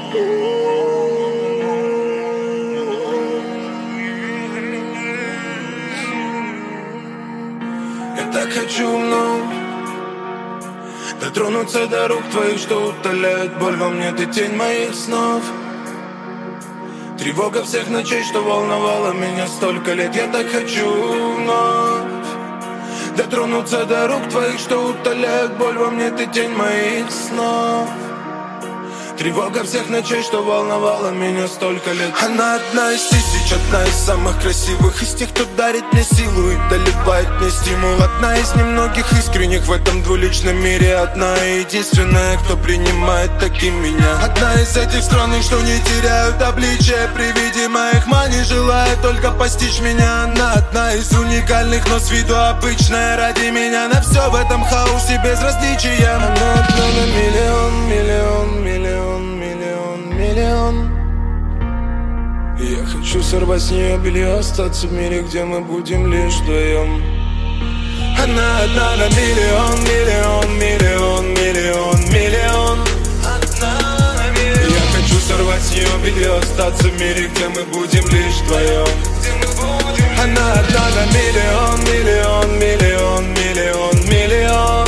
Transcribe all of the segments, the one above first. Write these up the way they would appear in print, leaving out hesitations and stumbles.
Я так хочу вновь дотронуться до рук твоих, что утоляют боль во мне. Ты тень моих снов, тревога всех ночей, что волновала меня столько лет. Я так хочу вновь дотронуться до рук твоих, что утоляют боль во мне. Ты тень моих снов, тревога всех ночей, что волновала меня столько лет. Она одна из тысяч, одна из самых красивых, из тех, кто дарит мне силу и доливает мне стимул. Одна из немногих искренних в этом двуличном мире. Одна и единственная, кто принимает таким меня. Одна из этих странных, что не теряют обличия при виде моих маний, желая только постичь меня. Она одна из уникальных, но с виду обычная ради меня. На все в этом хаосе без различия. Она одна на миллион, миллион, миллион. Я хочу сорвать с нее белье, остаться в мире, где мы будем лишь вдвоем. Она одна на миллион, миллион, миллион, миллион, миллион. Я хочу сорвать с нее белье, остаться в мире, где мы будем лишь вдвоем. Она одна на миллион, миллион, миллион, миллион, миллион.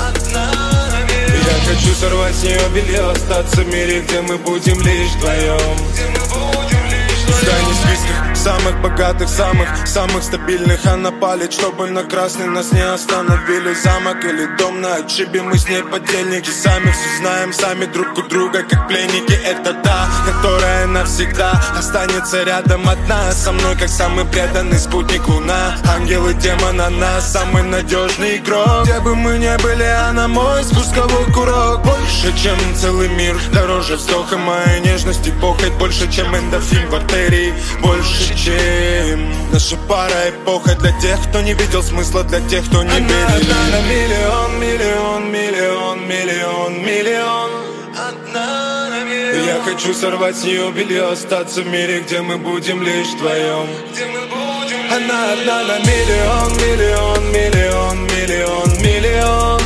Я хочу сорвать с нее белье, остаться в мире, где мы будем лишь вдвоем. Пускай не в списках самых богатых, самых стабильных. Она палит, чтобы на красный нас не остановили. Замок или дом на отшибе, мы с ней подельники. Сами все знаем, сами друг у друга, как пленники. Это та, которая навсегда останется рядом одна со мной, как самый преданный спутник луна. Ангел и демон, она самый надежный игрок. Где бы мы ни были, она мой спусковой курок. Больше, чем целый мир, дороже вздоха моей нежности. Похоть больше, чем эндорфин в артерии. Больше, чем наша пара, эпоха. Для тех, кто не видел смысла, для тех, кто не верил. Одна на миллион, миллион, миллион, миллион, миллион. Одна на миллион. Я хочу сорвать с нее белье, остаться в мире, где мы будем лишь вдвоем. Она одна на миллион, миллион, миллион, миллион, миллион.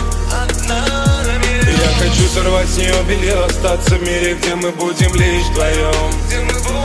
Я хочу сорвать с нее белье, остаться в мире, где мы будем лишь вдвоем.